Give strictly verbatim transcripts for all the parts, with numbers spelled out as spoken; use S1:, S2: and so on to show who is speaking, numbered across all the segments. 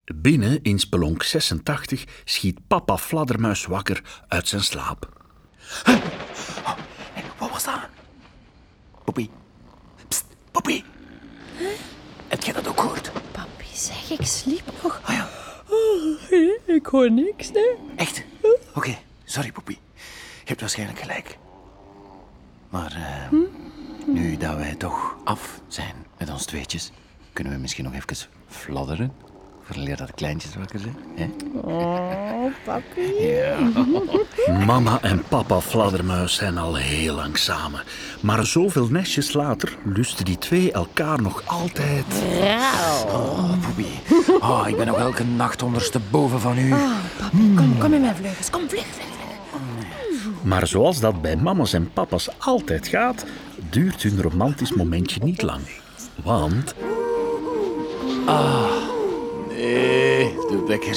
S1: Binnen in spelonk zesentachtig schiet papa Fladdermuis wakker uit zijn slaap.
S2: Huh? Oh, hey, wat was dat? Poppy. Psst, Poppy.
S3: Huh?
S2: Heb jij dat ook gehoord?
S3: Papi, zeg, ik sliep nog.
S2: Oh ja.
S3: Oh, nee, ik hoor niks, nee.
S2: Echt? Oké, okay. Sorry, Poppy. Je hebt waarschijnlijk gelijk. Maar uh, hm? nu dat wij toch af zijn met ons tweetjes, kunnen we misschien nog even fladderen. Vooraleer dat de kleintjes wakker zijn. Hè?
S3: Oh, papi.
S2: Ja.
S1: Mama en papa Fladdermuis zijn al heel lang samen. Maar zoveel nestjes later lusten die twee elkaar nog altijd.
S2: Oh, Poppy. Oh, ik ben nog elke nacht ondersteboven van u.
S3: Oh, papi, kom, kom in mijn vleugels. Kom, vlug, vlug, vlug.
S1: Maar zoals dat bij mama's en papa's altijd gaat, duurt hun romantisch momentje niet lang. Want...
S2: Ah... Nee, de wekker.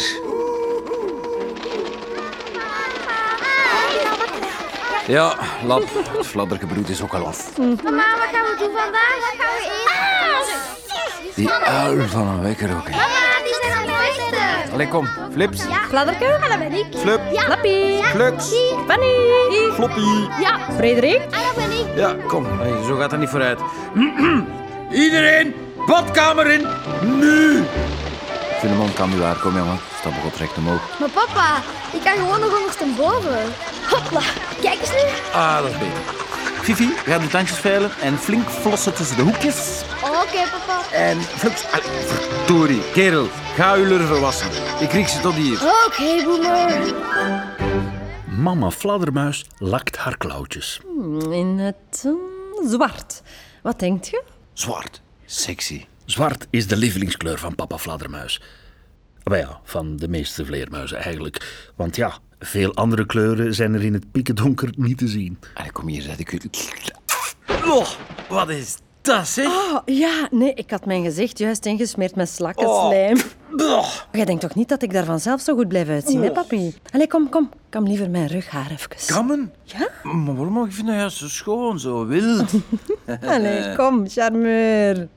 S2: Ja, lap. Het fladdergebroed is ook al af.
S4: Mama, wat gaan we doen vandaag? Wat gaan we eten?
S2: Die uil van een wekker ook. Hè.
S4: Mama, die zijn aan het vechten.
S2: Allee, kom. Flips.
S4: Ja.
S3: Fladderke?
S4: Ah, dat ben ik.
S2: Flup.
S4: Ja.
S3: Flappie.
S2: Flux.
S3: Fanny.
S2: Floppy.
S4: Ja.
S3: Frederik.
S4: Ah, dat ben ik.
S2: Ja, kom. Allee, zo gaat dat niet vooruit. Iedereen, badkamer in. Nu. Filemon, kan nu waar. Kom, jongen. Stap God recht omhoog.
S4: Maar papa, ik kan gewoon nog ondersteboven. Hopla, kijk eens nu.
S2: Ah, dat is beter. Fifi, ga de tandjes veilen en flink flossen tussen de hoekjes.
S4: Oké, okay, papa.
S2: En Flux, allee, verdorie, kerel, ga je lurven wassen. Ik krieg ze tot hier.
S4: Oké, okay, boemer.
S1: Mama Fladdermuis lakt haar klauwtjes.
S3: In het uh, zwart. Wat denkt je?
S2: Zwart, sexy.
S1: Zwart is de lievelingskleur van papa Fladdermuis. Maar ja, van de meeste vleermuizen eigenlijk. Want ja, veel andere kleuren zijn er in het piekendonker niet te zien.
S2: Allee, kom hier, zet ik u. Oh, wat is dat, zeg?
S3: Oh, ja, nee, ik had mijn gezicht juist ingesmeerd met slakkenslijm.
S2: Oh.
S3: Jij denkt toch niet dat ik daar vanzelf zo goed blijf uitzien, hè, papi? Allee, kom, kom. Kam liever mijn rughaar even.
S2: Kammen?
S3: Ja?
S2: Maar waarom? Ik vind dat juist zo schoon, zo wild.
S3: Allee, kom, charmeur.